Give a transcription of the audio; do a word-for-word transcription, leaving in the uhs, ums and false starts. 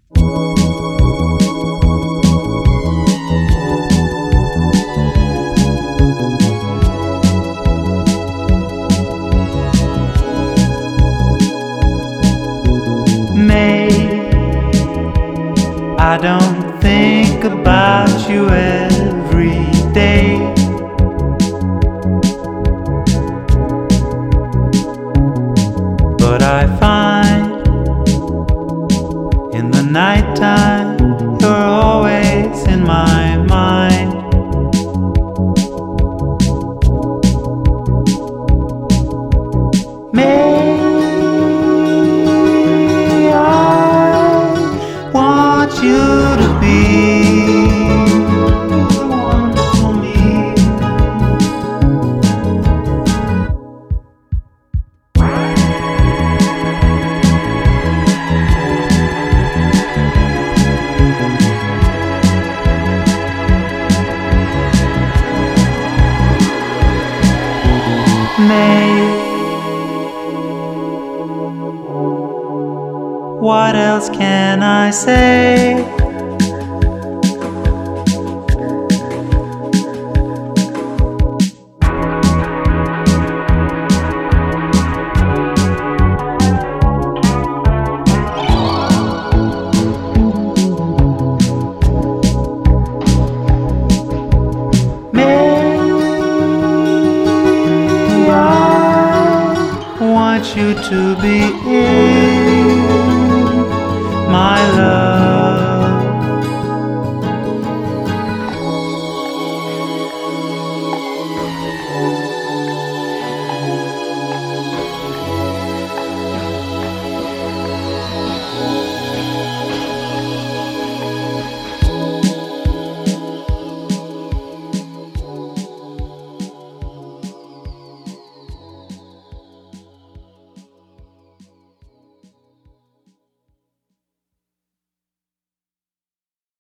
May, I don't think about you every day, but I find in the nighttime you're always in my mind. May you to be the one for me. May, what else can I say?